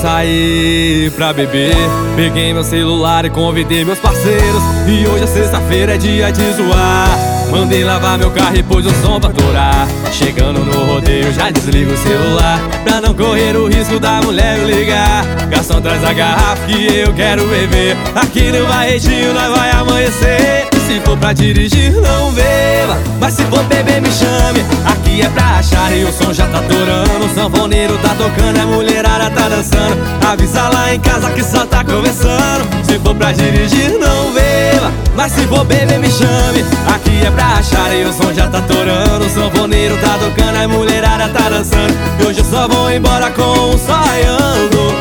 saí pra beber, peguei meu celular e convidei meus parceiros. E hoje é sexta-feira, é dia de zoar. Mandei lavar meu carro e pus o som pra torar. Chegando no rodeio já desligo o celular, pra não correr o risco da mulher me ligar. Garçom, traz a garrafa que eu quero beber. Aqui no Barretinho nós vai amanhecer. Se for pra dirigir não beba, mas se for beber me chame. Aqui é pra achar e o som já tá torando. O sanfoneiro tá tocando, a mulherada tá dançando. Avisa lá em casa que só tá começando. Se for pra dirigir não beba, mas se for beber me chame. Aqui é pra achar e o som já tá torando. O sanfoneiro tá tocando, a mulherada tá dançando. E hoje eu só vou embora com um sonhando.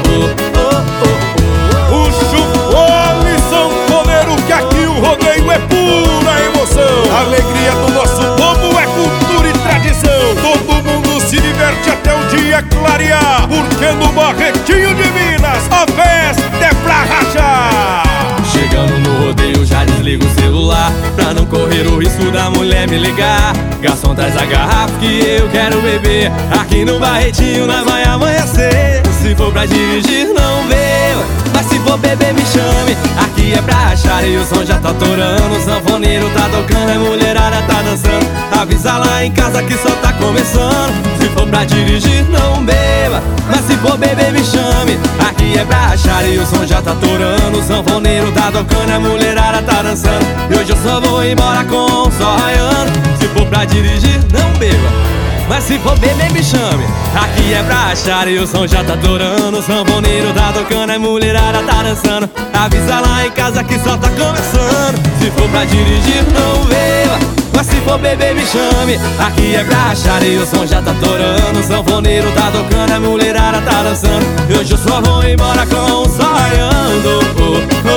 Puxa o fole, sanfoneiro, que aqui o rodeio é pura emoção. A alegria do nosso povo é cultura e tradição. Todo mundo se diverte até o dia clarear, porque no Barretinho de Minas a festa é pra rachar. Chegando no rodeio já desligo o celular, pra não correr o risco da mulher me ligar. Garçom, traz a garrafa que eu quero beber. Aqui no Barretinho nós vai amanhecer. Se for pra dirigir não beba, mas se for beber me chame. Aqui é pra achar e o som já tá torando. O sanfoneiro tá tocando, a mulherada tá dançando. Avisa lá em casa que só tá começando. Se for pra dirigir não beba, mas se for beber me chame. Aqui é pra achar e o som já tá torando. O sanfoneiro tá tocando, a mulherada tá dançando. E hoje eu só vou embora com um só raiando. Se for pra dirigir não beba, mas se for beber me chame. Aqui é pra achar e o som já tá torando. O sanfoneiro tá tocando, a mulherada tá dançando. Avisa lá em casa que só tá começando. Se for pra dirigir não beba, mas se for beber me chame. Aqui é pra achar e o som já tá torando. O sanfoneiro tá tocando, a mulherada tá dançando. E hoje eu só vou embora com um sonhando.